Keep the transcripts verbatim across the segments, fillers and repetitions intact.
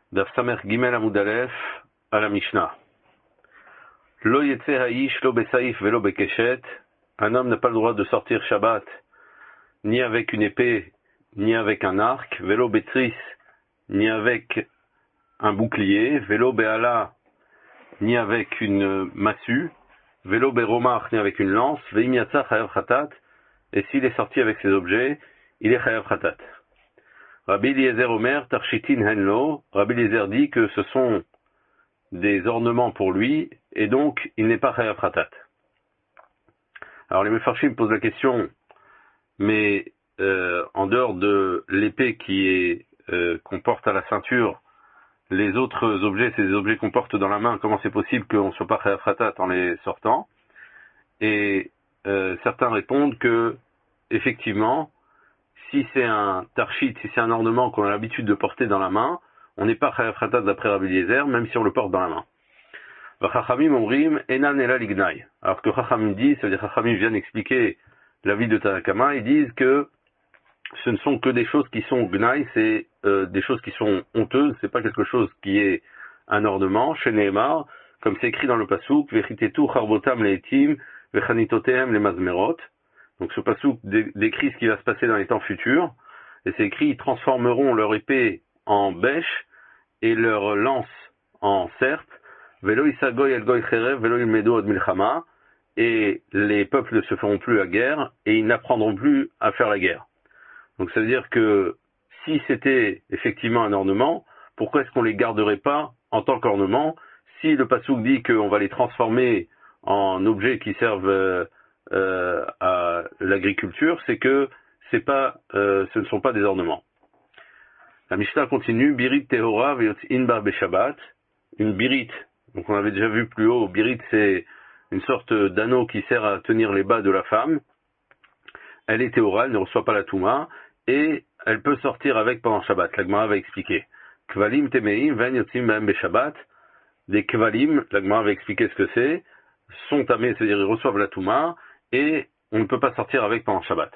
Daf Samer Gimel Amud Aleph à la Mishnah. Lo yetze ha'ish lo besaif velo bekeshet. Un homme n'a pas le droit de sortir Shabbat ni avec une épée ni avec un arc. Velo betris ni avec un bouclier. Velo be'ala ni avec une massue. Velo beromach ni avec une lance. Ve'im yatsa chayav chatat. Et s'il est sorti avec ces objets, il est chayav chatat. Rabbi Eliezer Omer, Tarshitin Henlo, Rabbi Eliezer dit que ce sont des ornements pour lui, et donc il n'est pas chayav chatat. Alors les Mefarshim posent la question, mais euh, en dehors de l'épée qui est euh, qu'on porte à la ceinture, les autres objets, c'est des objets qu'on porte dans la main, comment c'est possible qu'on ne soit pas chayav chatat en les sortant? Et euh, certains répondent que, effectivement, si c'est un tarshit, si c'est un ornement qu'on a l'habitude de porter dans la main, on n'est pas chayav chatat d'après Rabbi Eliezer, même si on le porte dans la main. Chachamim omrim enan ela lignai. Alors que Chachamim dit, ça veut dire Chachamim viennent expliquer l'avis de Tanakama, ils disent que ce ne sont que des choses qui sont gnai, c'est euh, des choses qui sont honteuses, c'est pas quelque chose qui est un ornement. Chez Nehemar, comme c'est écrit dans le pasuk, vechitetu charbotam leetim vechanitotehem le mazmerot. Donc ce pasuk décrit ce qui va se passer dans les temps futurs, et c'est écrit, ils transformeront leur épée en bêche et leur lance en serpe, velo isagoy el goy cherev, velo ilmedo od milchama, et les peuples ne se feront plus la guerre, et ils n'apprendront plus à faire la guerre. Donc ça veut dire que si c'était effectivement un ornement, pourquoi est-ce qu'on les garderait pas en tant qu'ornement? Si le pasuk dit qu'on va les transformer en objets qui servent euh, Euh, à l'agriculture, c'est que c'est pas, euh, ce ne sont pas des ornements. La Mishnah continue, birit tehora veyotzin bar beshabbat, une birit, donc on avait déjà vu plus haut, birit c'est une sorte d'anneau qui sert à tenir les bas de la femme, elle est tehora, elle ne reçoit pas la touma, et elle peut sortir avec pendant Shabbat. La Gemara va expliquer. Kvalim temeim ven yotzim b'hem beshabbat, des kvalim, la Gemara va expliquer ce que c'est, sont tamés, c'est-à-dire ils reçoivent la touma, et on ne peut pas sortir avec pendant Shabbat.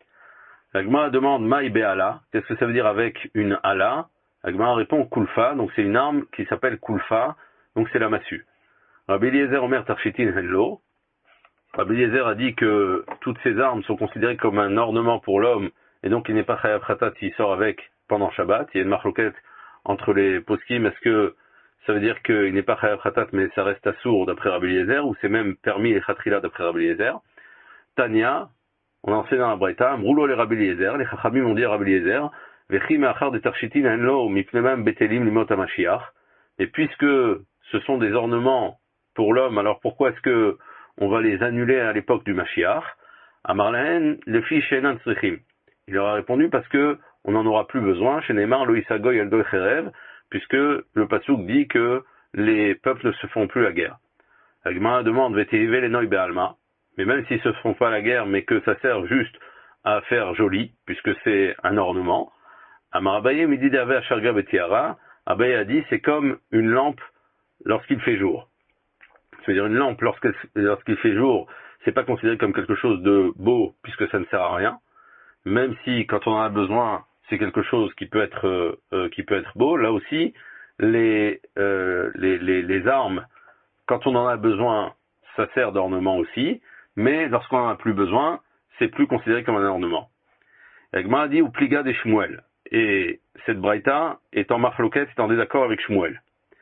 La Gemara demande Maï Be'ala, qu'est-ce que ça veut dire avec une ala? La Gemara répond Kulfa, donc c'est une arme qui s'appelle Kulfa, donc c'est la massue. Rabbi Eliezer Omer Tarshitin Henlo, Rabbi Eliezer a dit que toutes ces armes sont considérées comme un ornement pour l'homme, et donc il n'est pas chayav chatat s'il sort avec pendant Shabbat. Il y a une marloquette entre les poskim, est-ce que ça veut dire qu'il n'est pas chayav chatat mais ça reste assourd d'après Rabbi Eliezer, ou c'est même permis les chatrila d'après Rabbi Eliezer? Tania, on a enseigné dans la Braïta, Mroulo les Rabbi Eliezer, les Chachamim ont dit à Rabbi Eliezer, Vechi me'achar de tarshitin enlo mipnemem betelim limot hamashiach. Et puisque ce sont des ornements pour l'homme, alors pourquoi est-ce que on va les annuler à l'époque du Mashiach? Amar lahen lefi she'enan tzrichim. Il leur a répondu parce que on n'en aura plus besoin. Chez Neymar lo isagoy el goy cherev, puisque le pasuk dit que les peuples ne se font plus la guerre. La Gemara demande veteive le noy be'alma. Mais même s'ils ne se font pas la guerre, mais que ça sert juste à faire joli, puisque c'est un ornement, Amar Abaye midi d'ave acharga betiara, Abaye a dit c'est comme une lampe lorsqu'il fait jour. C'est-à-dire une lampe lorsqu'il fait jour, c'est pas considéré comme quelque chose de beau, puisque ça ne sert à rien. Même si quand on en a besoin, c'est quelque chose qui peut être euh, qui peut être beau. Là aussi, les, euh, les les les armes, quand on en a besoin, ça sert d'ornement aussi. Mais lorsqu'on n'en a plus besoin, c'est plus considéré comme un ornement. Egma a dit ou pliga des Shmuel. Et cette braïta est en marloquette, est en désaccord avec Shmuel.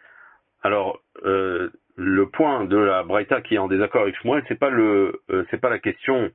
Alors, euh, le point de la braïta qui est en désaccord avec Shmuel, c'est pas le, euh, c'est pas la question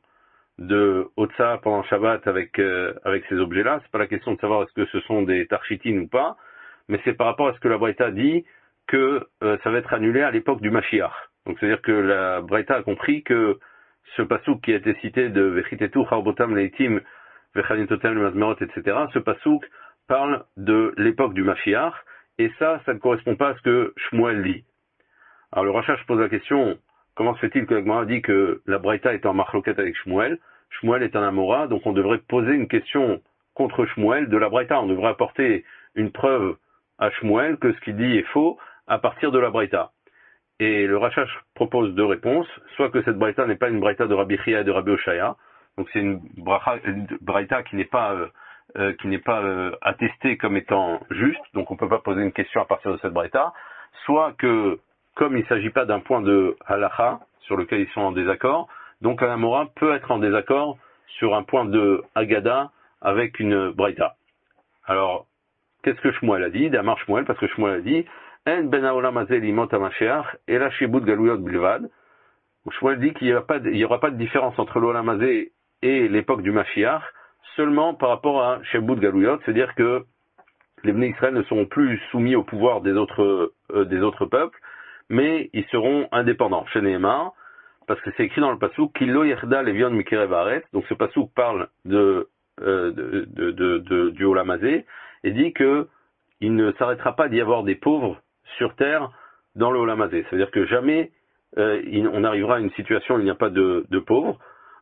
de Otsa pendant Shabbat avec euh, avec ces objets-là. C'est pas la question de savoir est-ce que ce sont des tarchitines ou pas, mais c'est par rapport à ce que la braïta dit que euh, ça va être annulé à l'époque du Mashiach. Donc, c'est-à-dire que la braïta a compris que ce passouk qui a été cité de Vechitetu charbotam leitim vechanitotem le mazmerot, et cetera, ce passouk parle de l'époque du Mashiach, et ça, ça ne correspond pas à ce que Shmuel dit. Alors le Rachach pose la question, comment se fait-il que la Gemara dit que la Braïta est en marloquette avec Shmuel? Shmuel est un Amora, donc on devrait poser une question contre Shmuel de la Braïta. On devrait apporter une preuve à Shmuel que ce qu'il dit est faux à partir de la Braïta. Et le Rachach propose deux réponses, soit que cette braïta n'est pas une braïta de Rabbi Chia et de Rabbi Oshaya, donc c'est une, bracha, une braïta qui n'est pas euh, euh, qui n'est pas euh, attesté comme étant juste, donc on ne peut pas poser une question à partir de cette braïta, soit que, comme il ne s'agit pas d'un point de halacha, sur lequel ils sont en désaccord, donc un Amora peut être en désaccord sur un point de Haggadah avec une braïta. Alors, qu'est-ce que Shmuel a dit? D'Amar Shmuel, parce que Shmuel a dit En ben haolam hazeh limot hamashiach, ela shibud galuyot bilvad. Shmuel dit qu'il n'y aura pas de, il y aura pas de différence entre l'olam hazeh et l'époque du Mashiach, seulement par rapport à shibud galuyot, c'est-à-dire que les Bnei Israël ne seront plus soumis au pouvoir des autres, euh, des autres peuples, mais ils seront indépendants. Chez Nehemar, parce que c'est écrit dans le passouk Kilo yerda levion mikerev haaretz. Donc ce passouk parle de, euh, de, de, de, de du olam hazeh et dit que il ne s'arrêtera pas d'y avoir des pauvres sur terre dans le olam hazeh. C'est-à-dire que jamais euh, il, on arrivera à une situation où il n'y a pas de, de pauvres.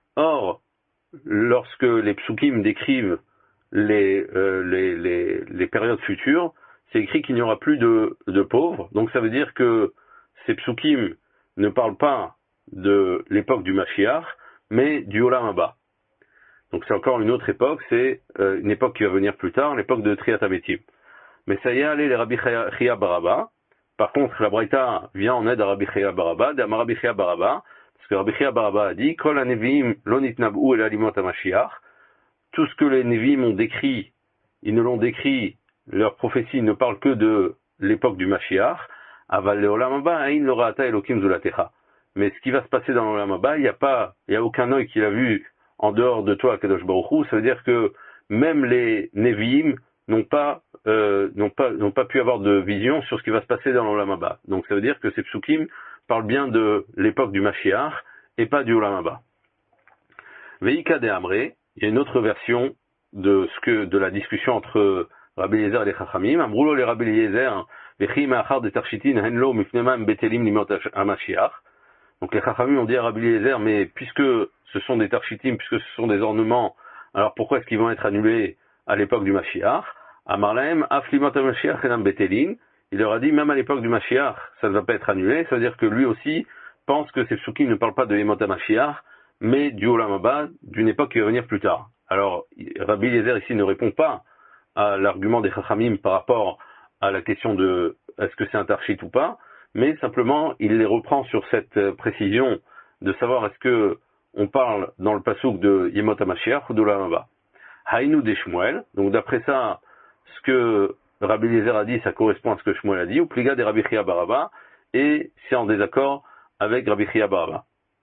Or, lorsque les psukim décrivent les, euh, les, les, les périodes futures, c'est écrit qu'il n'y aura plus de, de pauvres. Donc ça veut dire que ces psukim ne parlent pas de l'époque du Mashiach, mais du Olam Haba. Donc c'est encore une autre époque, c'est euh, une époque qui va venir plus tard, l'époque de Triat HaMetim. Mais ça y est, allez les Rabbi Chia Baraba. Par contre, la Braïta vient en aide à Rabbi Chia Baraba, d'Amar Rabbi Chia Baraba, parce que Rabbi Chia Baraba a dit Kol haneviim lo nitnab'u el alimot hamashiach. Tout ce que les Nevi'im ont décrit, ils ne l'ont décrit, leurs prophéties ne parlent que de l'époque du Mashiach. Aval le'olam haba ein lo ra'ata elokim zulatecha. Mais ce qui va se passer dans l'olam haba, il n'y a pas, il n'y a aucun œil qui l'a vu en dehors de toi, Kadosh Baruch Hu. Ça veut dire que même les Nevi'im n'ont pas, euh, n'ont pas, n'ont pas pu avoir de vision sur ce qui va se passer dans l'olam haba. Donc ça veut dire que ces psukim parlent bien de l'époque du Mashiach et pas du olam haba. Veika de Amré, il y a une autre version de ce que, de la discussion entre Rabbi Eliezer et les Chachamim. Amroulo les Rabbi Eliezer, vechi ma'achar de tarshitin henlo mifnemam betelim limot hamashiach. Donc les Chachamim ont dit à Rabbi Eliezer, mais puisque ce sont des tarshitim, puisque ce sont des ornements, alors pourquoi est-ce qu'ils vont être annulés à l'époque du Mashiach? Amarlaem, aflimot hamashiach enam betelin. Il leur a dit, même à l'époque du Mashiach, ça ne va pas être annulé. Ça veut dire que lui aussi pense que ces psukim ne parlent pas de Yemot HaMashiach, mais du Olam Haba, d'une époque qui va venir plus tard. Alors, Rabbi Eliezer ici ne répond pas à l'argument des Chachamim par rapport à la question de est-ce que c'est un tarshit ou pas, mais simplement il les reprend sur cette précision de savoir est-ce que on parle dans le pasouk de Yemot HaMashiach ou de Olam Haba. Haïnou des Shmuel, donc d'après ça, ce que Rabbi Eliezer a dit, ça correspond à ce que Shmuel a dit, ou Pliga des Rabbi Chia Baraba, et c'est en désaccord avec Rabbi Chia Baraba.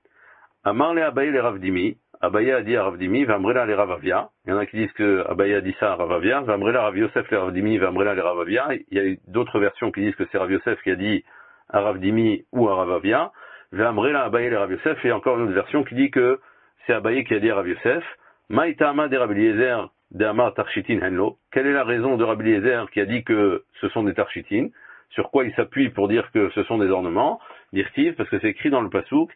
Amar le Abaye le Ravdimi, Abaye a dit à Ravdimi, Vamrela le Ravavia. Il y en a qui disent que Abaye a dit ça à Ravavia, Vamrela Rav Yosef le Ravdimi, Vamrela le Ravavia. Il y a d'autres versions qui disent que c'est Rav Yosef qui a dit à Ravdimi ou à Ravavia. Vamrela Abaye le Rav Yosef, et encore une autre version qui dit que c'est Abaye qui a dit à Rav Yosef. Maïtama de Rabbi Eliezer de Amar Tarshitin Henlo. Quelle est la raison de Rabbi Eliezer qui a dit que ce sont des Tarshitin? Sur quoi il s'appuie pour dire que ce sont des ornements? Dirtiv, parce que c'est écrit dans le pasouk,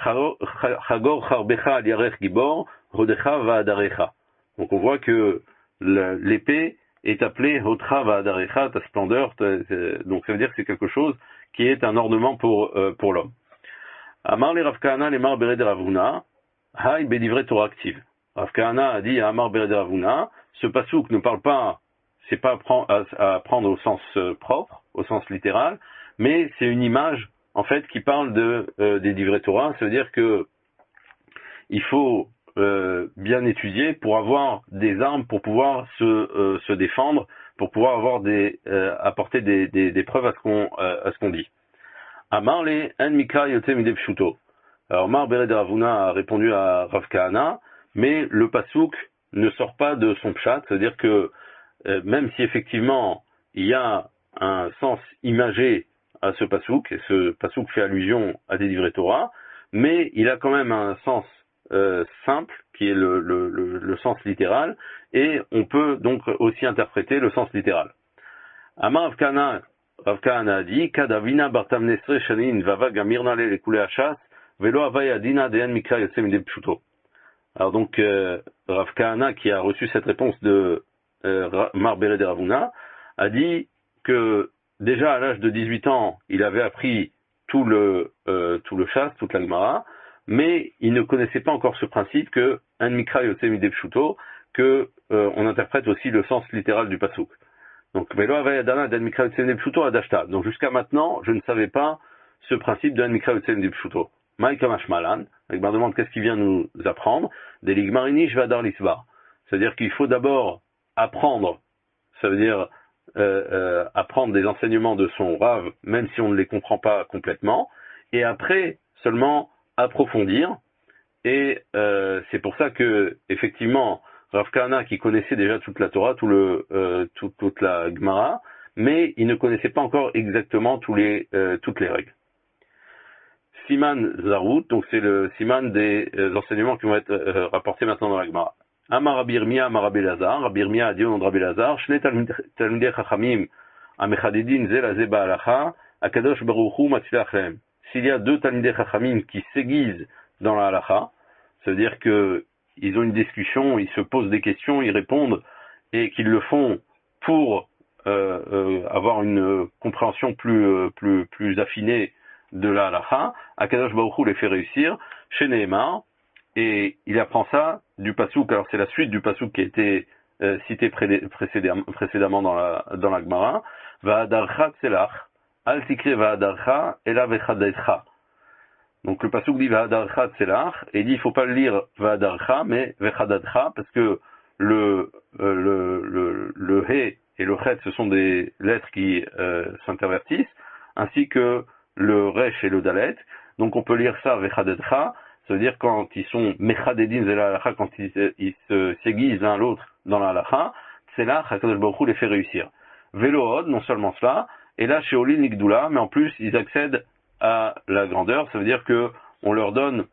Chagor charbecha aliarech gibor, rodecha va'adarecha. Donc on voit que l'épée est appelée Hotra va'adarecha, ta splendeur, donc ça veut dire que c'est quelque chose qui est un ornement pour, euh, pour l'homme. Amar le Rav Kahana le Mar Bered Rav Huna, Hay bedivre Torah active. Rav Kahana a dit à Amar Bered Rav Huna, ce pasouk ne parle pas, c'est pas à prendre au sens propre, au sens littéral, mais c'est une image en fait qui parle de euh, des divrei Torah. Ça veut dire que il faut euh, bien étudier pour avoir des armes pour pouvoir se euh, se défendre, pour pouvoir avoir des euh, apporter des, des, des preuves à ce qu'on euh, à ce qu'on dit. Amar le en mikra yotem midei pshuto. Alors Mar Bered Rav Huna a répondu à Rav Kahana, mais le pasouk ne sort pas de son pshat, c'est-à-dire que euh, même si effectivement il y a un sens imagé à ce pasouk, et ce pasouk fait allusion à des divrei Torah, mais il a quand même un sens euh, simple, qui est le, le, le, le sens littéral, et on peut donc aussi interpréter le sens littéral. Amar Rav Kahana, Rav Kahana a dit, Kadavina bartam nesre shanin vava gamirna le lekule hachas, velo avay adina de'en mikra yotzem midei pshuto. Alors donc, euh, Rav Kahana, qui a reçu cette réponse de euh, Mar Bered Rav Huna, a dit que déjà à l'âge de dix-huit ans, il avait appris tout le euh, tout le chasse, toute la Gemara, mais il ne connaissait pas encore ce principe que un mikra yotzem midei pshuto, que euh, on interprète aussi le sens littéral du pasuk. Donc, donc jusqu'à maintenant, je ne savais pas ce principe de Mikra Utsen de Pshuto. Maïka Mashmalan, avec ma demande, qu'est-ce qu'il vient nous apprendre? Des Ligmarini Shvadar Lisbar. C'est-à-dire qu'il faut d'abord apprendre, ça veut dire euh, euh, apprendre des enseignements de son Rav, même si on ne les comprend pas complètement, et après seulement approfondir. Et euh, c'est pour ça que, effectivement, Rav Kahana, qui connaissait déjà toute la Torah, tout le, euh, tout, toute la Gemara, mais il ne connaissait pas encore exactement tous les, euh, toutes les règles. Siman Zarut, donc c'est le Siman des euh, enseignements qui vont être euh, rapportés maintenant dans la Gemara. Amar Rabbi Yirmiyah, Amar Rabbi Elazar, Rabbi Yirmiyah a dit au nom de Rabbi Elazar, Shne Talmidei Chachamim, Amechadidin Ze Laze Ba'alacha, Akadosh Baruch Hu Matzilach Lehem. S'il y a deux Talmidei Chachamim qui s'aiguisent dans la halacha, ça veut dire que ils ont une discussion, ils se posent des questions, ils répondent, et qu'ils le font pour euh, euh, avoir une euh, compréhension plus, euh, plus, plus affinée de la halacha, Akadosh Baruch Hu les fait réussir, chez Nehemar, et il apprend ça du pasuk, alors c'est la suite du pasuk qui a été euh, cité pré- précédemment, précédemment dans la, dans la Gemara, Va'adarcha tselach, al tikre va'adarcha, ela vechadaitcha. Donc le pasuk dit Va'adarcha tselach, et il dit il faut pas le lire Va'adarcha, mais Vechadadcha, parce que le, euh, le, le, le He et le Chet, ce sont des lettres qui euh, s'intervertissent, ainsi que le Resh et le Dalet. Donc on peut lire ça Vechadadcha, ça veut dire quand ils sont Mechadedin Zela Halacha, quand ils, ils se s'aiguisent l'un l'autre dans la Halacha, Tselach, HaKadosh Baruch Hu les fait réussir. Velohod, non seulement cela, et là chez Olin Nikdula, mais en plus ils accèdent à la grandeur, ça veut dire que on leur donne,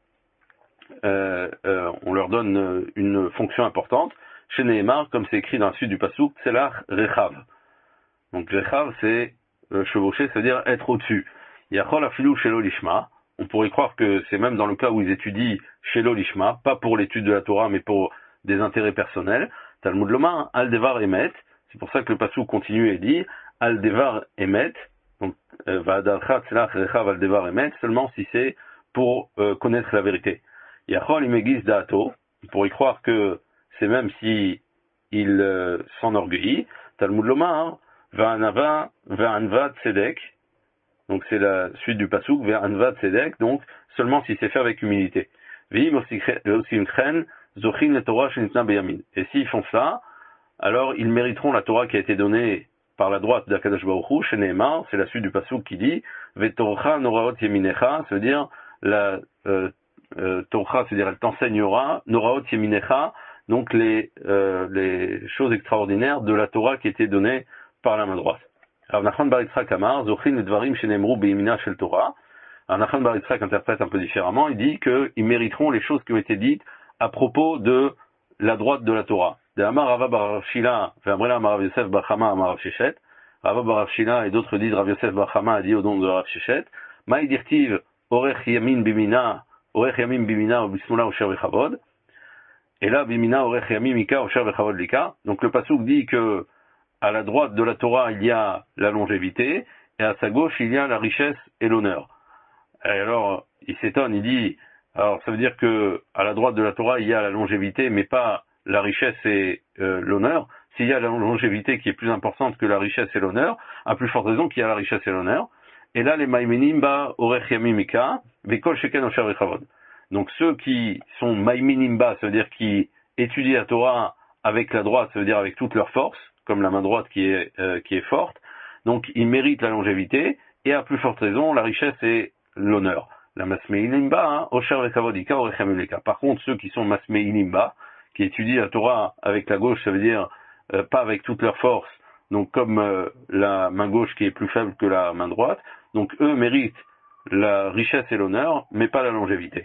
euh, euh, on leur donne une fonction importante. Chez Nehemar, comme c'est écrit dans la suite du pasuk, Tselach Rechav. Donc Rechav, c'est euh, chevaucher, c'est-à-dire être au-dessus. Yachol Afilu Shelo Lishma. On pourrait croire que c'est même dans le cas où ils étudient Shelo Lishma, pas pour l'étude de la Torah, mais pour des intérêts personnels. Talmud Loma, Al Devar Emet. C'est pour ça que le pasuk continue et dit Al Devar Emet. Donc, Va'adarcha tselach rechav al devar emet, seulement si c'est pour euh, connaître la vérité. Yachol imegiz da'ato, on pourrait croire que c'est même si il euh, s'enorgueillit. Talmud lomar, va'anava, va'anva tzedek, donc c'est la suite du pasuk, va'anva tzedek, donc seulement si c'est fait avec humilité. V'im osimchen, zochin le Torah shenitna beyamin. Et s'ils font cela, alors ils mériteront la Torah qui a été donnée par la droite d'Akadosh Baruch Hu, chez Nehemar, c'est la suite du pasuk qui dit Vetorcha noraot yeminecha, ça veut dire la euh, euh, Torah, c'est-à-dire elle t'enseignera, noraot yeminecha, donc les euh, les choses extraordinaires de la Torah qui était donnée par la main droite. Rav Nachman bar Yitzchak Amar, zochin ledvarim shenemru beyemina shel Torah. Rav Nachman bar Yitzchak interprète un peu différemment, il dit qu'ils mériteront les choses qui ont été dites à propos de la droite de la Torah. De Amar Rava bar Shila, V'amrela Amar Rav Yosef bar Chama Amar Rav Shechet, Rava bar Shila et d'autres disent Rav Yosef bar Chama a dit au nom de Rav Shechet, Maï dirtiv Orech Yamin Bimina, Orech Yamin Bimina Bismoula Osher Vechavod, et là Bimina Orech Yamin Mika Osher Vechavod Lika. Donc le pasuk dit que à la droite de la Torah il y a la longévité, et à sa gauche il y a la richesse et l'honneur. Et alors il s'étonne, il dit, alors ça veut dire que à la droite de la Torah il y a la longévité, mais pas la richesse et euh, l'honneur. S'il y a la longévité qui est plus importante que la richesse et l'honneur, à plus forte raison qu'il y a la richesse et l'honneur. Et là, les maïminim ba orech yamimika, vekol sheken osher vechavod. Donc ceux qui sont maïminim ba, ça veut dire qui étudient la Torah avec la droite, ça veut dire avec toute leur force, comme la main droite qui est euh, qui est forte. Donc ils méritent la longévité et à plus forte raison la richesse et l'honneur. La masmeinim ba, hein, osher vechavod ika orech yamimika. Par contre, ceux qui sont masmeinim ba, qui étudient la Torah avec la gauche, ça veut dire euh, pas avec toute leur force, donc comme euh, la main gauche qui est plus faible que la main droite, donc eux méritent la richesse et l'honneur, mais pas la longévité.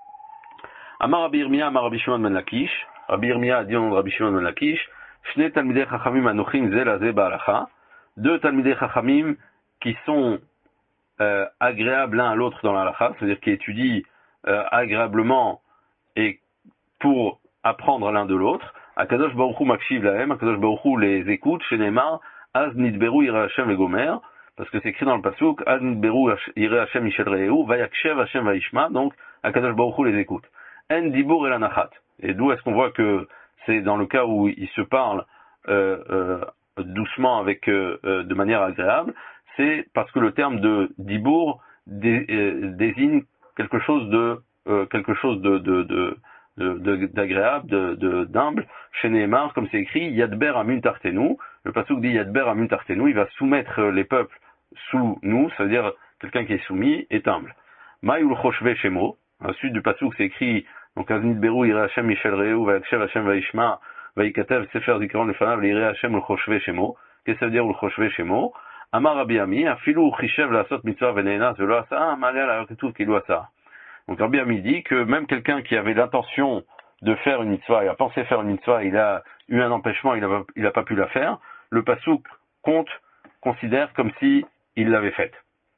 Amar Rabbi Yirmiyah, Amar Rabbi Shimon ben Lakish, Rabbi Yirmiyah a dit au nom de Rabbi Shimon ben Lakish, Shne Talmidei Chachamim Anochim Ze Laze Ba'alacha, deux Talmidei Chachamim qui sont euh, agréables l'un à l'autre dans la halacha, c'est-à-dire qui étudient euh, agréablement et pour apprendre l'un de l'autre. Akadosh Baruch Hu makshiv lahem, Akadosh Baruch Hu les écoute, chez Neymar, Az nidberu yireh Hashem le gomer, parce que c'est écrit dans le pasuk, Az nidberu yireh Hashem mishel re'ehu, vayakshev Hashem vayishma, donc Akadosh Baruch Hu les écoute. En dibur el anachat. Et d'où est-ce qu'on voit que c'est dans le cas où il se parle euh, euh, doucement avec euh, euh, de manière agréable, c'est parce que le terme de dibour dé, euh, désigne quelque chose de euh, quelque chose de, de, de, de, de d'agréable, de, de, d'humble. Chez Nehemar, comme c'est écrit, Yadber Amun Tartenu, le pasuk dit Yadber Amun Tartenu, il va soumettre les peuples sous nous, ça veut dire quelqu'un qui est soumis est humble. Maïul Choshve Shemo, ensuite du pasuk c'est écrit, donc Aznit Beru, Ire Hashem Michel Reu, Vayakshev Hashem Vaishma, Vayikatev Sefer Zikaron Lefanav, Ire Hashem Ul Choshve Shemo. Qu'est-ce que ça veut dire Ul Choshve Shemo? Amar Rabbi Ami, Afilu Chishev Lasot Mitzvah Venenas Velo Asa, Malé la Ketuv Kilu Asa. Donc Rabbi Ami dit que même quelqu'un qui avait l'intention de faire une mitzvah, il a pensé faire une mitzvah, il a eu un empêchement, il n'a il a pas pu la faire, le pasuk compte, considère comme si il l'avait faite.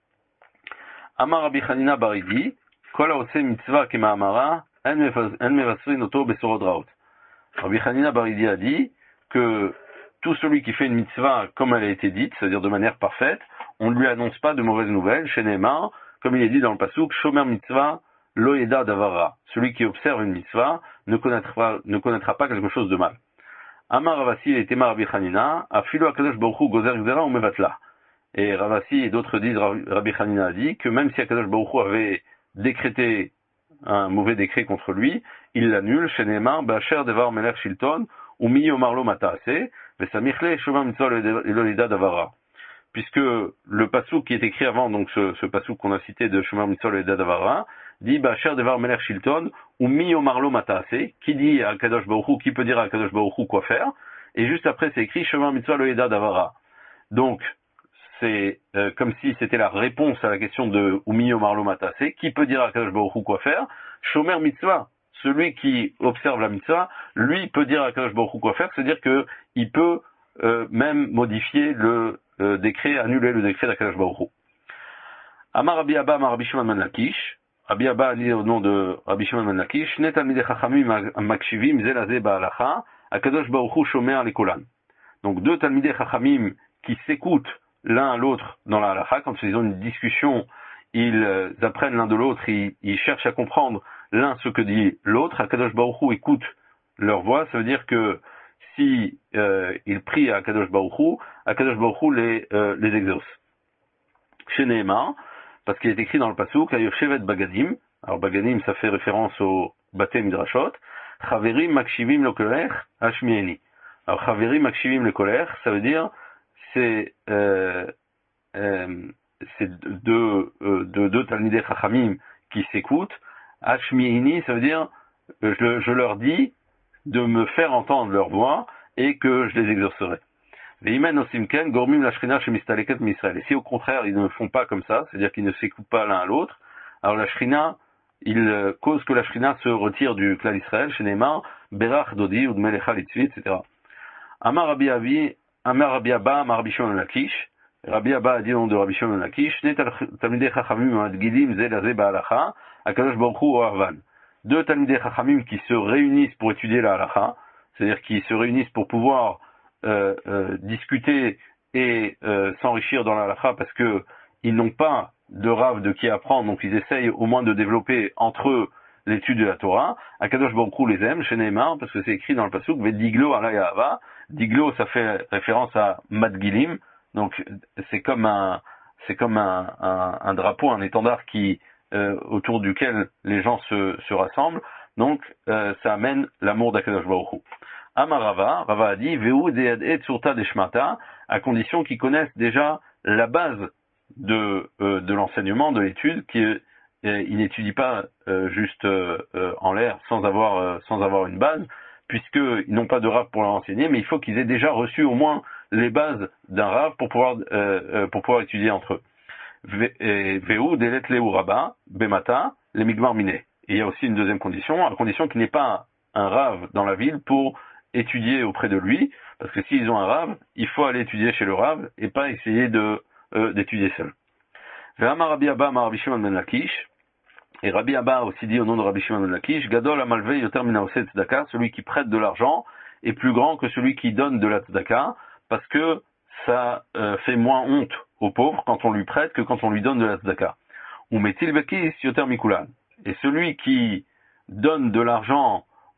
Amar Rabbi Chanina Baridi, Kol haotse mitzvah kema amara, en mevasrin oto besorod raot. Rabbi Chanina Baridi a dit que tout celui qui fait une mitzvah comme elle a été dite, c'est-à-dire de manière parfaite, on ne lui annonce pas de mauvaises nouvelles. Chez Nehemar, comme il est dit dans le pasuk, Shomer mitzvah lo yeda davara. Celui qui observe une mitzvah ne connaîtra, ne connaîtra pas quelque chose de mal. Amar Ravasi et Tema Rabbi Chanina, afilu akadosh baruch hu gozer gzera ou mevatla. Et Ravasi et d'autres disent, Rabbi Chanina a dit que même si Akadosh Baruch Hu avait décrété un mauvais décret contre lui, il l'annule. Chez Nehemar, Ba'asher devar melech shilton, ou mi yomar lo mata'aseh, vesamichle shomer mitzvah lo yeda davara. Puisque le pasuk qui est écrit avant, donc ce, ce pasuk qu'on a cité de shomer mitzvah lo yeda davara, dit Ba'asher devar melech shilton, ou mi yomar lo mata'aseh, qui dit à Akadosh Baruch Hu, qui peut dire à Akadosh Baruch Hu quoi faire, et juste après c'est écrit shomer mitzvah lo yeda davara. Donc, c'est euh, comme si c'était la réponse à la question de Umiyo Marlo Matase, qui peut dire à Kadosh Baruch Hu quoi faire? Shomer mitzvah, celui qui observe la mitzvah, lui peut dire à Kadosh Baruch Hu quoi faire, c'est-à-dire que il peut euh, même modifier le euh, décret, annuler le décret d'Akadosh Baruch Hu. Amar Rabbi Abba, Amar Rabbi Shimon ben Lakish, Rabbi Abba a dit au nom de Rabbi Shimon ben Lakish, Shne talmidei chachamim makshivim ze laze ba'alacha, Akadosh Baruch Hu shomer lekolan. Donc deux talmidei chachamim qui s'écoutent l'un à l'autre dans la halakha, quand ils ont une discussion, ils euh, apprennent l'un de l'autre, ils, ils cherchent à comprendre l'un ce que dit l'autre. Akadosh Baruch Hu écoute leur voix, ça veut dire que si euh, ils prient à Akadosh Baruch Hu, Akadosh Baruch Hu les, euh, les exauce. Chez Nehemar, parce qu'il est écrit dans le pasuk, Ayoshevet Bagadim, alors Bagadim ça fait référence au Bate Midrashot, Chaverim Makshivim le Koler Hashmieni. Alors Chaverim Makshivim le Koler, ça veut dire c'est euh, euh, deux, euh, deux, deux Talmidei Chachamim qui s'écoutent. Hashmi'ini, ça veut dire je, je leur dis de me faire entendre leur voix et que je les exaucerai. Veimen osimken gormim lashchina shemistaleket misraël. Et si au contraire ils ne font pas comme ça, c'est-à-dire qu'ils ne s'écoutent pas l'un à l'autre, alors la shrina, il cause que la shrina se retire du clan d'Israël, chez Nehemar, berach dodi ou melecha litzvi, et cetera. Amar Rabbi Avi, Amar Rabbi Abba, Amar Rabbi Shimon ben Lakish. Rabbi Abba a dit au nom de Rabbi Shimon ben Lakish, Shne talmidei chachamim adgidim ze laze ba'alacha, Akadosh Baruch Hu o Arvan. Deux talmidei chachamim qui se réunissent pour étudier la halacha, c'est-à-dire qui se réunissent pour pouvoir euh, euh, discuter et euh, s'enrichir dans la halacha parce que ils n'ont pas de rav de qui apprendre, donc ils essayent au moins de développer entre eux l'étude de la Torah. Akadosh Baruch Hu les aime, chez Nehemar, parce que c'est écrit dans le pasuk, Vediglo ala yahava. Diglo, ça fait référence à Madgilim, donc c'est comme un, c'est comme un, un, un drapeau, un étendard qui, euh, autour duquel les gens se, se rassemblent, donc euh, ça amène l'amour d'Akadosh Baruch Hu. Amarava, Rava a dit, Veu dead et surta deshmata, à condition qu'ils connaissent déjà la base de, euh, de l'enseignement, de l'étude, qui euh, ils n'étudient pas euh, juste euh, en l'air sans avoir, euh, sans avoir une base, puisqu'ils n'ont pas de rave pour leur enseigner, mais il faut qu'ils aient déjà reçu au moins les bases d'un rave pour pouvoir, euh, euh, pour pouvoir étudier entre eux. Veu delet leu rabba, bemata, les migmar miné. Et il y a aussi une deuxième condition, à condition qu'il n'y ait pas un rave dans la ville pour étudier auprès de lui, parce que s'ils ont un rave, il faut aller étudier chez le rave et pas essayer de, euh, d'étudier seul. Ve'amar Rabbi Abba, Amar Rabbi Shimon ben Lakish. Et Rabbi Abba a aussi dit au nom de Rabbi Shimon ben Lakish, Gadol amalvei yoter min haoseh tzedaka, celui qui prête de l'argent est plus grand que celui qui donne de la tzedaka, parce que ça euh, fait moins honte au pauvre quand on lui prête que quand on lui donne de la tzedaka. Ou metil bekis yoter mikulan. Et celui qui donne de l'argent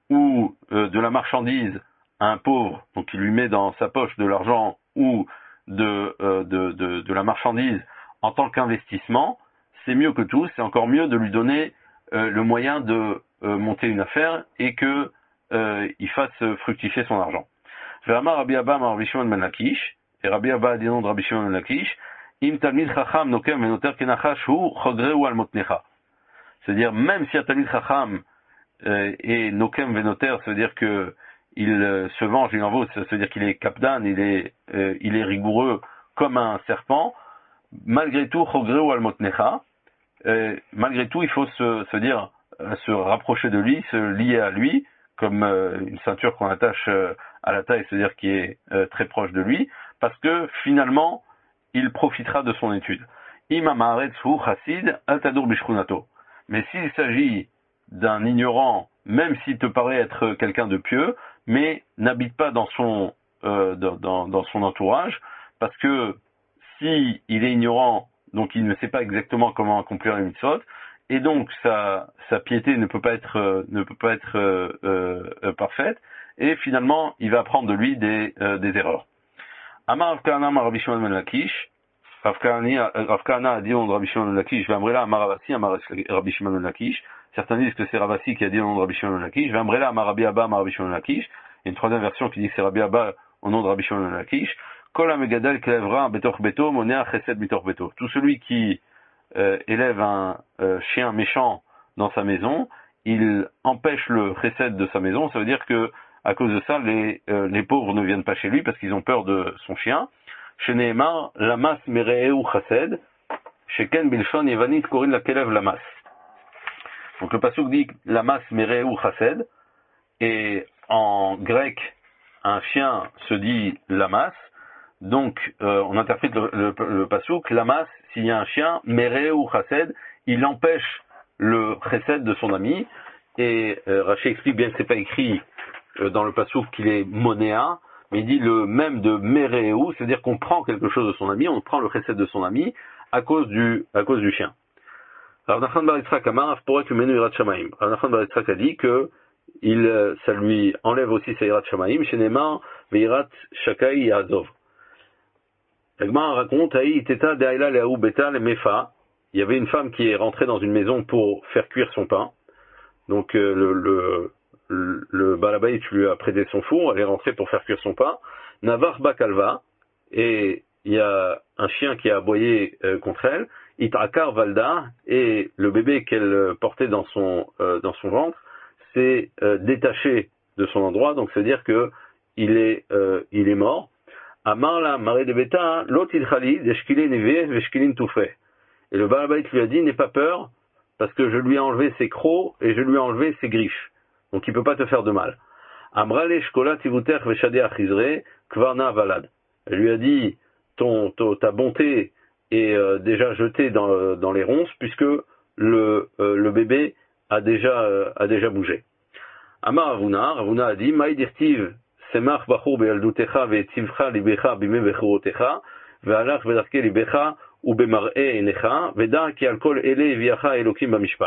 ou euh, de la marchandise à un pauvre, donc il lui met dans sa poche de l'argent ou de, euh, de, de, de la marchandise en tant qu'investissement, c'est mieux que tout, c'est encore mieux de lui donner euh, le moyen de euh, monter une affaire et que euh, il fasse fructifier son argent. Ve'amar Rabbi Abba Amar Rabbi Shimon ben Lakish, et Rabbi Abba a dit non de Rabbi Shimon ben Lakish, im talmid chacham nokem venoter kenachash hu chogreu al motnecha. C'est-à-dire, même si un talmid chacham euh, est nokem venoter, ça veut dire que il euh, se venge, il en vaut, ça veut dire qu'il est kapdan, il est, euh, il est rigoureux comme un serpent, malgré tout, chogreu al motnecha, euh, malgré tout, il faut se, se dire, euh, se rapprocher de lui, se lier à lui, comme euh, une ceinture qu'on attache euh, à la taille, c'est-à-dire qui est euh, très proche de lui, parce que finalement, il profitera de son étude. Imam haaretz hu chassid al tadur bishchunato. Mais s'il s'agit d'un ignorant, même s'il te paraît être quelqu'un de pieux, mais n'habite pas dans son euh, dans, dans, dans son entourage, parce que si il est ignorant, donc il ne sait pas exactement comment accomplir les mitzvot, et donc sa, sa piété ne peut pas être euh, ne peut pas être euh, euh, parfaite, et finalement il va apprendre de lui des, euh, des erreurs. Amar Rav Kahana Amar Rabbi Shimon ben Lakish, Rav Kahana a dit au nom de Rabbi Shimon ben Lakish, V'amrela Amar Ravasi Amar Rabbi Shimon ben Lakish. Certains disent que c'est Ravasi qui a dit au nom de Rabbi Shimon ben Lakish. V'amrela Amar Rabbi Abba Amar Rabbi Shimon ben Lakish. Il y a une troisième version qui dit que c'est Rabbi Abba au nom de Rabbi Shimon ben Lakish. Kol hamegadel kelevra betoch beto monea chesed mitoch beto. Tout celui qui euh, élève un euh, chien méchant dans sa maison, il empêche le chesed de sa maison. Ça veut dire que à cause de ça, les, euh, les pauvres ne viennent pas chez lui parce qu'ils ont peur de son chien. Chez Nehemar, lamas mereu chased, chez Ken bilshon yevanit korin la kelev lamas. Donc le pasuk dit lamas mereu chased, et en grec, un chien se dit lamas. Donc euh, on interprète le, le, le pasuk lamas, s'il y a un chien, mereu chased, il empêche le chesed de son ami. Et euh, Rashi explique bien que c'est pas écrit dans le passouk qu'il est monéa, mais il dit le même de mereu, c'est-à-dire qu'on prend quelque chose de son ami, on prend le chesed de son ami à cause du, à cause du chien. Rav Nachman bar Yitzchak amar af porek mimenu yirat shamaim. Rav Nachman bar Yitzchak a dit que il, ça lui enlève aussi sa yirat shamaim, shenemar veirat shakai yazov. L'Agmara raconte, Haï teta de'aila le'aou beta le mefa. Il y avait une femme qui est rentrée dans une maison pour faire cuire son pain. Donc euh, le, le le, le balabait lui a prêté son four, elle est rentrée pour faire cuire son pain. Navar bakalva, et il y a un chien qui a aboyé euh, contre elle. Itrakar valda, et le bébé qu'elle portait dans son euh, dans son ventre s'est euh, détaché de son endroit, donc c'est à dire que il est euh, il est mort. Amar la marée de beta lotilchali deshkilin neve veshkilin toufé. Et le balabait lui a dit, n'aie pas peur, parce que je lui ai enlevé ses crocs et je lui ai enlevé ses griffes. Donc il ne peut pas te faire de mal. Amrale shkola tivuter veshade achizre kvarna valad. Elle lui a dit, ton, ton, ta bonté est euh, déjà jetée dans, dans les ronces, puisque le, euh, le bébé a déjà, euh, a déjà bougé. Amar Ravuna, Ravuna a dit, Maï dirtiv semach bachur be'aldutecha ve'tzivcha libecha bime bechurotecha ve'alach ve'darke libecha ou bemar'e enecha ve'da ki alkol ele viacha elokim bamishpat.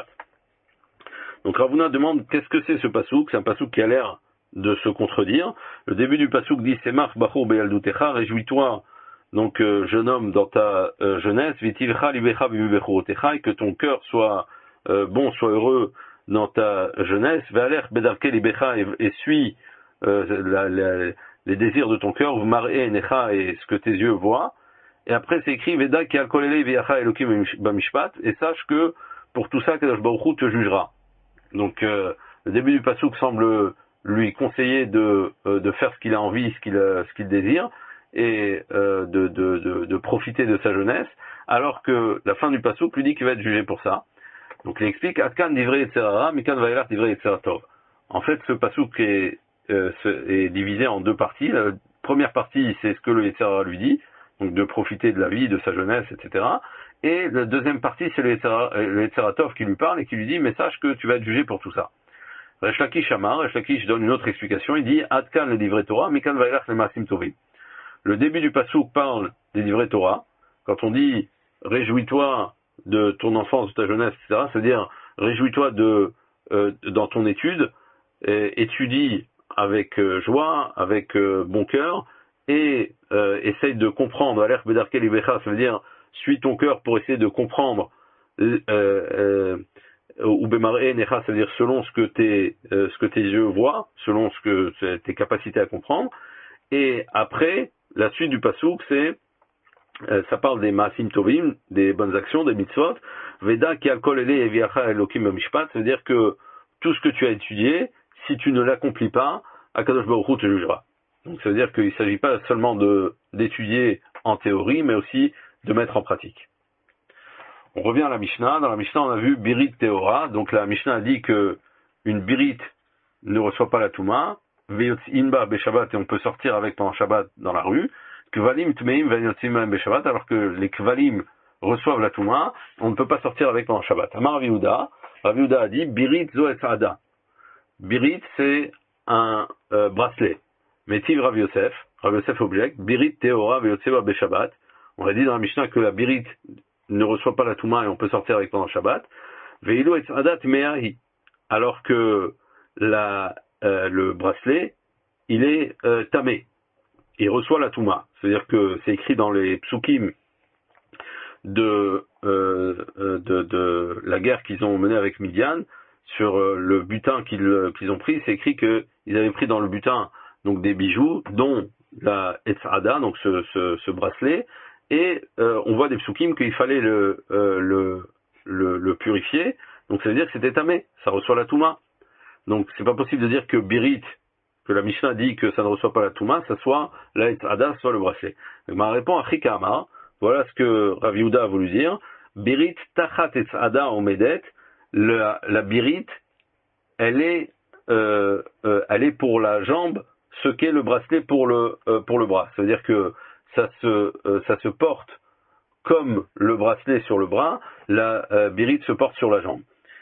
Donc Ravuna demande qu'est-ce que c'est ce pasouk. C'est un pasouk qui a l'air de se contredire. Le début du pasouk dit Semach bachur be'aldutecha, réjouis-toi donc euh, jeune homme dans ta euh, jeunesse, vitilcha libecha bimubechurotecha, et que ton cœur soit euh, bon, soit heureux dans ta jeunesse. Ve'aler bedarke libecha, et, et suis euh, la, la, les désirs de ton cœur, mar'e enecha, et ce que tes yeux voient. Et après c'est écrit Veda ki alkolele viacha elokim bamishpat, et sache que pour tout ça Kadosh Baruch Hu te jugera. Donc euh, le début du pasouk semble lui conseiller de, euh, de faire ce qu'il a envie, ce qu'il, ce qu'il désire, et euh, de, de, de, de profiter de sa jeunesse, alors que la fin du pasouk lui dit qu'il va être jugé pour ça. Donc il explique Atkan divrei yetzerara, mikan vailach divrei yetzeratov. En fait, ce pasouk est, euh, est divisé en deux parties. La première partie, c'est ce que le yetzerara lui dit, donc de profiter de la vie, de sa jeunesse, et cetera. Et la deuxième partie, c'est le Yetzeratov qui lui parle et qui lui dit, mais sache que tu vas être jugé pour tout ça. Resh Lakish Amar, Resh Lakish donne une autre explication, il dit, Adkan le divrei Torah, Mikan vailach le maasim tovim. Le début du pasouk parle des divrei Torah. Quand on dit, réjouis-toi de ton enfance, de ta jeunesse, et cetera, c'est-à-dire, réjouis-toi de, euh, dans ton étude, euh, étudie avec euh, joie, avec euh, bon cœur, et euh, essaye de comprendre, alert bedarke libecha, ça veut dire, suis ton cœur pour essayer de comprendre, euh, euh, ou bemaré necha, ça veut dire selon ce que tes, euh, ce que tes yeux voient, selon ce que tes capacités à comprendre. Et après, la suite du pasouk, c'est, euh, ça parle des maasim tovim, des bonnes actions, des mitzvot. Veda ki alkol ele eviacha elokim mishpat, ça veut dire que tout ce que tu as étudié, si tu ne l'accomplis pas, Akadosh Baruch Hu te jugera. Donc ça veut dire qu'il ne s'agit pas seulement de d'étudier en théorie, mais aussi de mettre en pratique. On revient à la Mishnah. Dans la Mishnah, on a vu Birit Teora. Donc la Mishnah a dit que une Birit ne reçoit pas la Touma. Veyotz Inba Beshabbat, et on peut sortir avec pendant Shabbat dans la rue. Kvalim Tmeim Veyotzim Beshabbat, alors que les Kvalim reçoivent la Touma, on ne peut pas sortir avec pendant Shabbat. Amar Rav Yehuda, Rav Yehuda a dit Birit Zo et Ada. Birit, c'est un euh, bracelet. Métiv Rav Yosef, Rav Yosef objecte, Birit Teora Veyotzeba Beshabbat. On a dit dans la Mishnah que la Birit ne reçoit pas la Touma et on peut sortir avec pendant Shabbat. Veilo et Adat Meahi. Alors que la, euh, le bracelet, il est euh, tamé. Il reçoit la Touma. C'est-à-dire que c'est écrit dans les psukim de, euh, de, de la guerre qu'ils ont menée avec Midian, sur euh, le butin qu'ils, qu'ils ont pris, c'est écrit qu'ils avaient pris dans le butin donc des bijoux, dont la Etzada, donc ce, ce, ce bracelet, et euh, on voit des psukim qu'il fallait le, euh, le, le, le purifier, donc ça veut dire que c'était tamé, ça reçoit la Touma. Donc c'est pas possible de dire que Birit, que la Mishnah dit que ça ne reçoit pas la Touma, ça soit la Etzada, soit le bracelet. Donc ma réponse à Chikama, voilà ce que Rav Yehuda a voulu dire. Birit tachat Etzada omedet, la, la Birit, elle est, euh, euh, elle est pour la jambe ce qu'est le bracelet pour le, euh, pour le bras. Ça veut dire que ça se, euh, ça se porte comme le bracelet sur le bras, la euh, Birit se porte sur la jambe.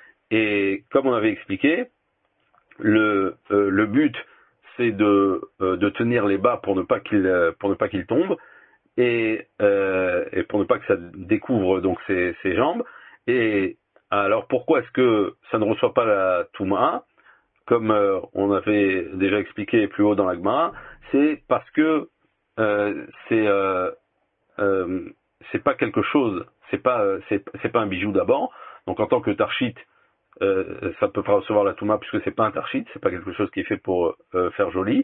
Et comme on avait expliqué, le, euh, le but c'est de, euh, de tenir les bas pour ne pas qu'ils, euh, pour ne pas qu'ils tombent, et, euh, et pour ne pas que ça découvre donc ses, ses jambes. Et alors pourquoi est-ce que ça ne reçoit pas la Touma, comme euh, on avait déjà expliqué plus haut dans la Gemara, c'est parce que euh, c'est euh, euh, c'est pas quelque chose, c'est pas c'est, c'est pas un bijou d'abord. Donc en tant que tarchit, euh, ça peut pas recevoir la Touma puisque c'est pas un tarchit, c'est pas quelque chose qui est fait pour euh, faire joli.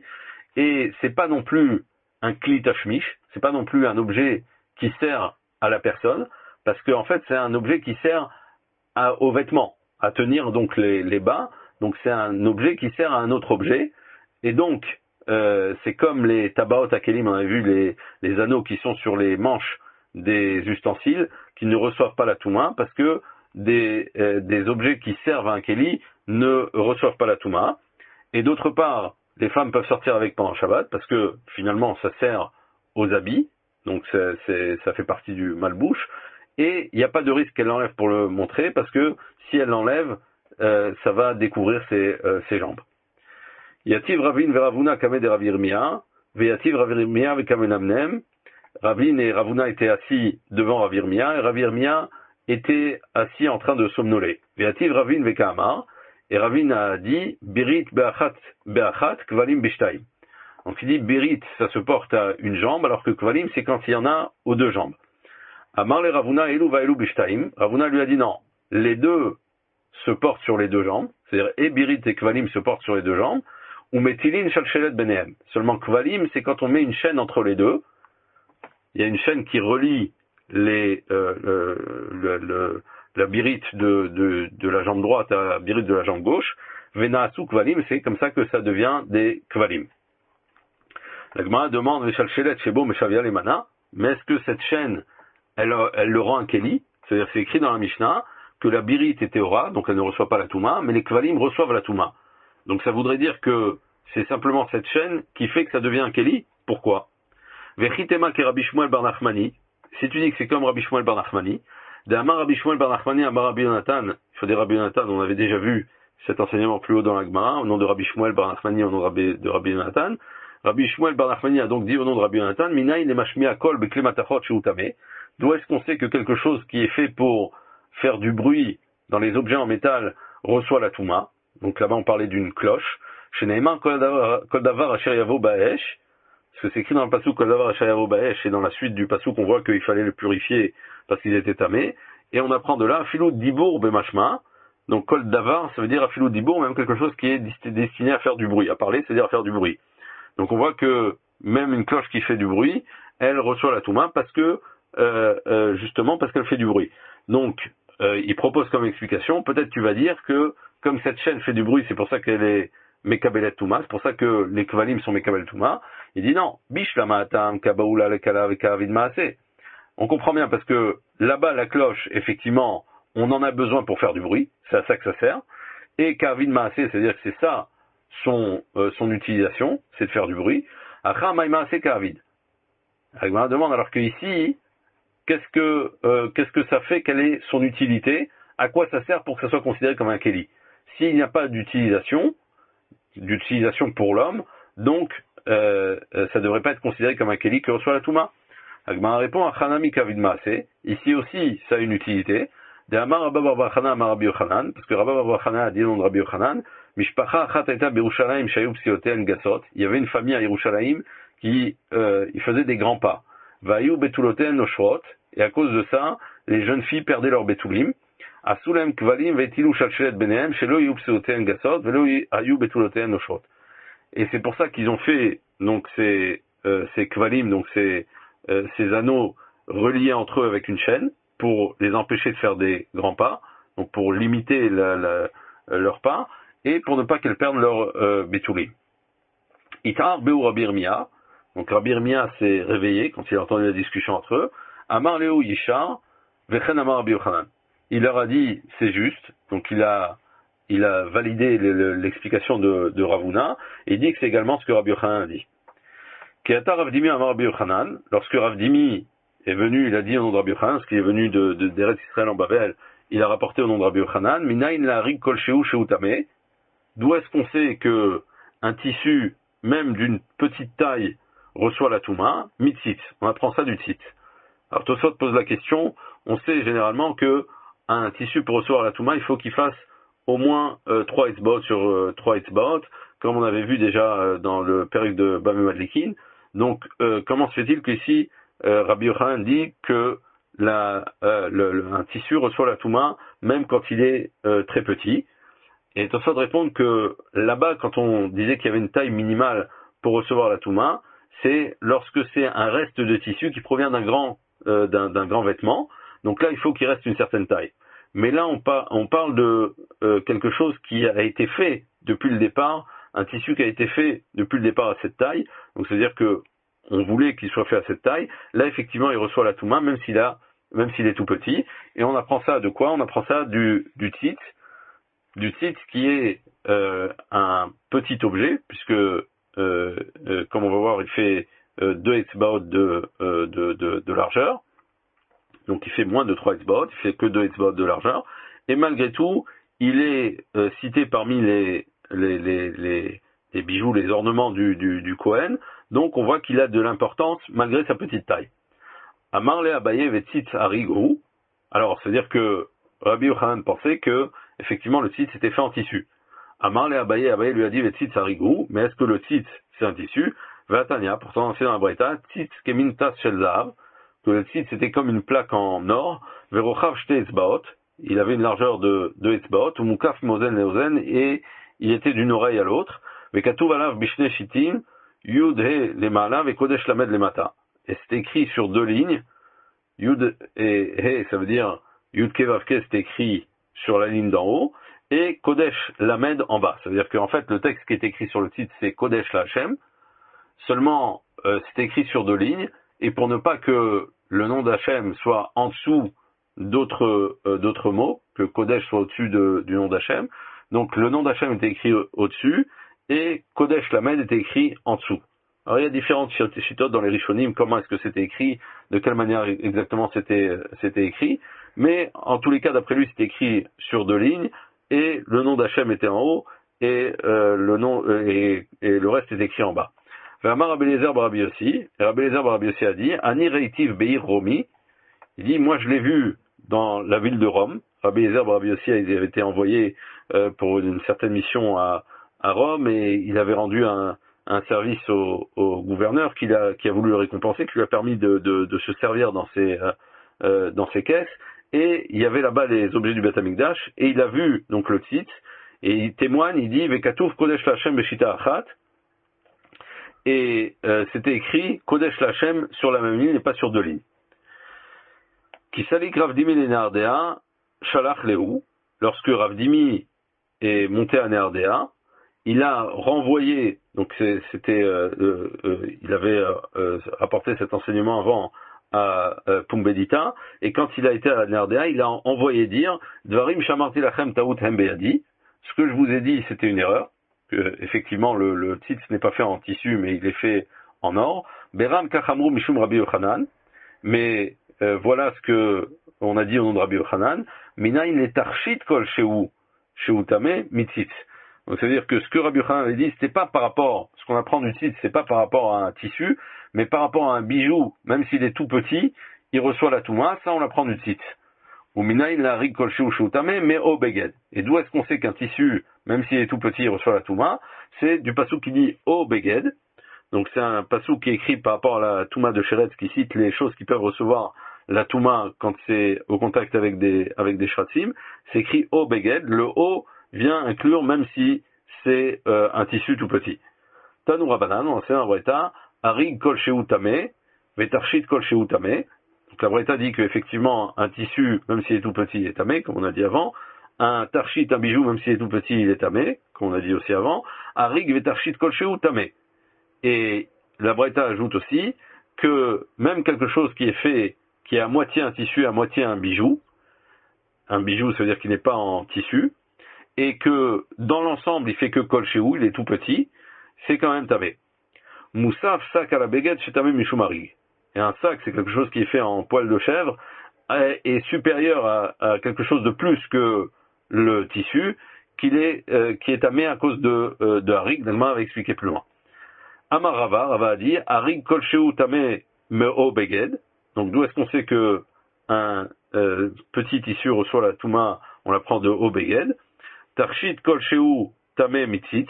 Et c'est pas non plus un kli tashmish, c'est pas non plus un objet qui sert à la personne, parce qu'en en fait c'est un objet qui sert à, aux vêtements, à tenir donc les, les bas. Donc c'est un objet qui sert à un autre objet, et donc euh, c'est comme les tabaot akelim, on a vu les, les anneaux qui sont sur les manches des ustensiles, qui ne reçoivent pas la Touma, parce que des, euh, des objets qui servent à un keli ne reçoivent pas la Touma. Et d'autre part, les femmes peuvent sortir avec pendant Shabbat, parce que finalement ça sert aux habits, donc c'est, c'est, ça fait partie du malbouche, et il n'y a pas de risque qu'elle l'enlève pour le montrer, parce que si elle l'enlève, Euh, ça va découvrir ses, euh, ses jambes. Yativ Ravin veravuna kame de Rav Yirmiyah, veyativ Rav Yirmiyah vekame namnem. Ravin et Ravuna étaient assis devant Rav Yirmiyah, et Rav Yirmiyah était assis en train de somnoler. Veyativ Ravin vekamar, et Ravin a dit Birit beachat beachat kvalim bishtaim. Donc il dit Birit, ça se porte à une jambe, alors que kvalim c'est quand il y en a aux deux jambes. Amar le Ravuna elu va elu bishtaim. Ravuna lui a dit non, les deux se portent sur les deux jambes, c'est-à-dire et Birit et Kvalim se portent sur les deux jambes, ou Metilin Shalshelet Benehem. Seulement Kvalim, c'est quand on met une chaîne entre les deux, il y a une chaîne qui relie les, euh, le, le, le, la Birit de, de, de la jambe droite à la Birit de la jambe gauche, Venaasu Kvalim, c'est comme ça que ça devient des Kvalim. La Gemara demande Shalshelet Shebo Meshavia Lemana, mais est-ce que cette chaîne, elle, elle le rend un Keli? C'est-à-dire c'est écrit dans la Mishnah, que la Birit est Théora, donc elle ne reçoit pas la Touma, mais les Kvalim reçoivent la Touma. Donc ça voudrait dire que c'est simplement cette chaîne qui fait que ça devient un Keli. Pourquoi? Vechitema ke Rabbi Shmuel bar Nachmani, si tu dis que c'est comme Rabbi Shmuel bar Nachmani, de Amar Rabbi Shmuel bar Nachmani, Amar Rabbi Yonatan, il faut dire Rabbi Yonatan, on avait déjà vu cet enseignement plus haut dans la Gemara, au nom de Rabbi Shmuel bar Nachmani, au nom de Rabbi, de Rabbi Yonatan. Rabbi Shmuel bar Nachmani a donc dit au nom de Rabbi Yonatan, Minaï le mashmi'a kol beklematachot sheutame. D'où est-ce qu'on sait que quelque chose qui est fait pour faire du bruit dans les objets en métal reçoit la Touma? Donc là-bas, on parlait d'une cloche. Chez Neymar, Kol Davar Asher Yavo Ba'esh, parce que c'est écrit dans le passouk Kol Davar Asher Yavo Ba'esh, et dans la suite du passouk, on voit qu'il fallait le purifier parce qu'ils étaient tamés. Et on apprend de là, Afilou Dibour Bemashma. Donc Kol Davar, ça veut dire Afilou Dibour, même quelque chose qui est destiné à faire du bruit. À parler, c'est-à-dire à faire du bruit. Donc on voit que même une cloche qui fait du bruit, elle reçoit la Touma parce que, euh, euh, justement, parce qu'elle fait du bruit. Donc, euh, il propose comme explication, peut-être tu vas dire que, comme cette chaîne fait du bruit, c'est pour ça qu'elle est Mekabelet Touma, c'est pour ça que les Kvalim sont Mekabel Touma. Il dit non, Bish la Ma'atam, Kabaoula, le Kala, Karavid Maase. On comprend bien parce que là-bas, la cloche, effectivement, on en a besoin pour faire du bruit, c'est à ça que ça sert. Et Karavid Maase, c'est-à-dire que c'est ça son, euh, son utilisation, c'est de faire du bruit. Acha Maï Maase Karavid. Agmara demande alors que ici, qu'est-ce que euh, qu'est-ce que ça fait, quelle est son utilité, à quoi ça sert pour que ça soit considéré comme un keli. S'il n'y a pas d'utilisation, d'utilisation pour l'homme, donc euh, ça ne devrait pas être considéré comme un keli que reçoit la Touma. Agmara répond à Chanami Kavid Maase. Ici aussi, ça a une utilité. De Amar Rabba Bar Bar Chana Amar Rabbi Yochanan, parce que Rabba Bar Bar Chana a dit le nom de Rabbi Yochanan, Mishpacha Achat Aita Berushalayim Shayub Psioten Gasot. Il y avait une famille à Yerushalayim qui euh, il faisait des grands pas. Vayu Betuloten Oshrot, et à cause de ça, les jeunes filles perdaient leur betulim. Asulem Kvalim Vetilu Shalchelet Benehem Shelo Yub Psioten Gasot, Velo Ayu Betuloten Oshrot. Et c'est pour ça qu'ils ont fait donc ces euh, ces Kvalim, donc ces euh, ces anneaux reliés entre eux avec une chaîne pour les empêcher de faire des grands pas, donc pour limiter la, la, leur pas et pour ne pas qu'elles perdent leur euh, betulim. Itar Beu Rabbi Irmia. Donc Rabbi Irmia s'est réveillé quand il a entendu la discussion entre eux. Amar Leo Yishar, Vechen Amar Rabbi Yochanan. Il leur a dit c'est juste, donc il a il a validé l'explication de, de Ravuna et il dit que c'est également ce que Rabbi Yochanan a dit. Keata Rav Dimi Amar Rabbi Yochanan, lorsque Rav Dimi est venu, il a dit au nom de Rabbi Yochanan, parce qu'il est venu de, de d'Eretz Israël en Babel, il a rapporté au nom de Rabbi Yochanan, Minain la rig kol sheu sheu tameh. D'où est-ce qu'on sait que un tissu, même d'une petite taille, reçoit la Touma, mitzit. On apprend ça du tzit. Alors Tosfot pose la question, on sait généralement que un tissu pour recevoir la Touma, il faut qu'il fasse au moins euh, trois etzbaot sur euh, trois etzbaot, comme on avait vu déjà euh, dans le période de Bameh Madlikin. Donc euh, comment se fait-il qu'ici euh, Rabbi Yochanan dit que la, euh, le, le, un tissu reçoit la Touma même quand il est euh, très petit? Et Tosfot répond que là-bas, quand on disait qu'il y avait une taille minimale pour recevoir la Touma, c'est lorsque c'est un reste de tissu qui provient d'un grand euh, d'un, d'un grand vêtement. Donc là, il faut qu'il reste une certaine taille. Mais là, on, par, on parle de euh, quelque chose qui a été fait depuis le départ, un tissu qui a été fait depuis le départ à cette taille. Donc c'est-à-dire que on voulait qu'il soit fait à cette taille. Là, effectivement, il reçoit la Touma, même s'il a, même s'il est tout petit. Et on apprend ça de quoi? On apprend ça du du tzit, du tzit qui est euh, un petit objet, puisque euh, euh, comme on va voir, il fait euh, deux etzbaot de, euh, de, de, de largeur. Donc il fait moins de trois etzbaot, il fait que deux etzbaot de largeur. Et malgré tout, il est euh, cité parmi les, les, les, les, les bijoux, les ornements du, du, du Kohen. Donc on voit qu'il a de l'importance malgré sa petite taille. Amar le Abaye vetzit harigu. Alors c'est-à-dire que Rabbi Yochanan pensait que effectivement le tzit était fait en tissu. Amar le Abaye, Abaye lui a dit vetzit harigu, mais est-ce que le tzit c'est un tissu? Vatania, pourtant c'est dans la Braïta, tzit kemintas shel zahav, que le tzit c'était comme une plaque en or, verochav shte etzbaot, il avait une largeur de deux etzbaot, ou mukaf mozen leozen, et il était d'une oreille à l'autre, vekatuv alav bishne shitim, yud he lema'ala vekodesh lamed lemata. Et c'est écrit sur deux lignes, yud et he, ça veut dire yud ke vav ke, c'est écrit sur la ligne d'en haut, et kodesh lamed en bas. Ça veut dire qu'en fait le texte qui est écrit sur le tzit c'est kodesh la Hashem, seulement euh, c'est écrit sur deux lignes, et pour ne pas que le nom d'Hachem soit en dessous d'autres euh, d'autres mots, que Kodesh soit au-dessus de, du nom d'Hachem, donc le nom d'Hachem était écrit au-dessus, et Kodesh Lamed était écrit en dessous. Alors il y a différentes chitotes dans les Rishonim, comment est-ce que c'était écrit, de quelle manière exactement c'était c'était écrit, mais en tous les cas d'après lui c'était écrit sur deux lignes, et le nom d'Hachem était en haut, et, euh, le, nom, euh, et, et le reste était écrit en bas. Amar Rabbi Eliezer bar Rabbi Yossi, et Rabbi Eliezer bar Rabbi Yossi a dit, Ani reitiv beir Romi, il dit, moi je l'ai vu dans la ville de Rome, Rabbi Eliezer, Rabbi Yossi, il avait été envoyé euh, pour une certaine mission à, à Rome et il avait rendu un, un service au, au gouverneur qui a, qui a voulu le récompenser, qui lui a permis de, de, de se servir dans ses, euh, euh, dans ses caisses. Et il y avait là-bas les objets du Beth Amikdash et il a vu donc le tzitz et il témoigne, il dit Vekatouf Kodesh Lachem Beshita Achat. Et euh, c'était écrit Kodesh Lachem sur la même ligne et pas sur deux lignes. Qui salik Ravdimi le Nardea, Shalach Lehu, lorsque Ravdimi est monté à Nardea, il a renvoyé, donc c'était, euh, euh, euh, il avait euh, apporté cet enseignement avant à euh, Pumbedita, et quand il a été à Nardea, il a envoyé dire Dvarim Shamarti Lachem Taout Hembeyadi, ce que je vous ai dit c'était une erreur, que effectivement le, le tzitz n'est pas fait en tissu mais il est fait en or, Beram Kachamru Mishum Rabbi Yochanan, mais Euh, voilà ce que on a dit au nom de Rabbi Yochanan, Minayin le tarshit kol shehu, shehu tameh mitzitz. Donc ça veut dire que ce que Rabbi Yochanan avait dit, c'était pas par rapport, ce qu'on apprend du tzitz, c'est pas par rapport à un tissu, mais par rapport à un bijou, même s'il est tout petit, il reçoit la touma, ça on l'apprend du tzitz. Ou minayin la rig kol shehu shehu tameh, mais o beged. Et d'où est-ce qu'on sait qu'un tissu, même s'il est tout petit, il reçoit la touma? C'est du passouk qui dit o beged. Donc c'est un passouk qui est écrit par rapport à la touma de Sheretz, qui cite les choses qui peuvent recevoir la touma quand c'est au contact avec des avec des shratzim, c'est écrit o beged. Le o vient inclure même si c'est euh, un tissu tout petit. Tanu Rabanan, on sait un Braïta, Arig kol shehu tameh, vetarshit kol shehu tameh. Donc la Braïta dit qu'effectivement un tissu, même s'il est tout petit, il est tamé, comme on a dit avant. Un tarshit, un bijou, même s'il est tout petit, il est tamé, comme on a dit aussi avant. Arig vetarshit kol shehu tameh. Et la Braïta ajoute aussi que même quelque chose qui est fait, qui est à moitié un tissu, à moitié un bijou, un bijou, ça veut dire qu'il n'est pas en tissu, et que dans l'ensemble, il fait que kol shehu, il est tout petit, c'est quand même tamé. Moussaf sac à la baguette chez tamé mishumari. Et un sac, c'est quelque chose qui est fait en poil de chèvre, est supérieur à, à quelque chose de plus que le tissu, qu'il est, euh, qui est tamé à cause de, euh, de harik, Delma va expliquer plus loin. Amar Rava, Rava a dit, harik kol shehu tamé meo beged. Donc d'où est-ce qu'on sait que un euh, petit tissu reçoit la touma, on la prend de o beged. Tarshit kol shehu tameh mitzitz.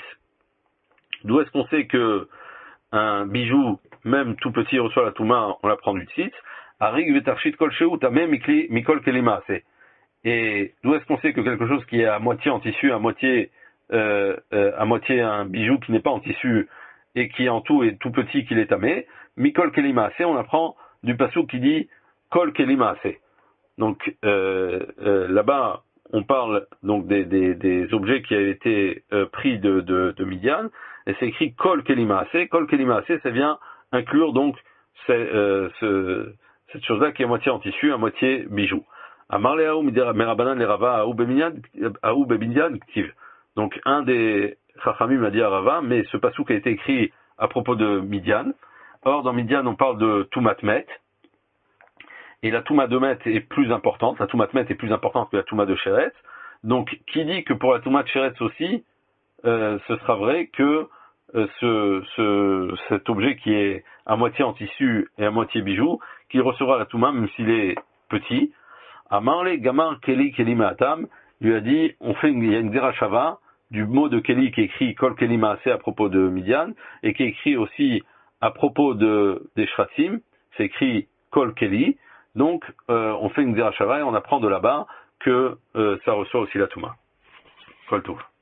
D'où est-ce qu'on sait que un bijou, même tout petit, reçoit la touma, on la prend du tzitz. Arig vetarshit kol shehu tameh mikol kelima. Et d'où est-ce qu'on sait que quelque chose qui est à moitié en tissu, à moitié euh, euh, à moitié un bijou qui n'est pas en tissu et qui en tout est tout petit, qu'il est tamé, mikol kelima. On apprend du passouk qui dit kol kelima. Donc euh, euh, là-bas, on parle donc des, des, des objets qui avaient été euh, pris de, de, de Midian, et c'est écrit kol kelima. Kol kelima, ça vient inclure donc euh, ce, cette chose-là qui est à moitié en tissu, à moitié bijou. Donc un des Chachamim m'a dit à Rava, mais ce passouk a été écrit à propos de Midian. Or, dans Midian, on parle de Toumat Met. Et la Touma de Met est plus importante. La Toumat Met est plus importante que la Touma de Sheretz. Donc, qui dit que pour la Touma de Sheretz aussi, euh, ce sera vrai que euh, ce, ce, cet objet qui est à moitié en tissu et à moitié bijou, qu'il recevra la Touma, même s'il est petit. Amarle Gamar Keli Keli Maatam lui a dit, on fait une, il y a une Derashava du mot de Keli qui est écrit Kol Keli Maaseh à propos de Midian, et qui est écrit aussi à propos de, des Shratzim, c'est écrit Kol Keli. Donc, euh, on fait une Derashava et on apprend de là-bas que euh, ça reçoit aussi la Touma. Kol Tov.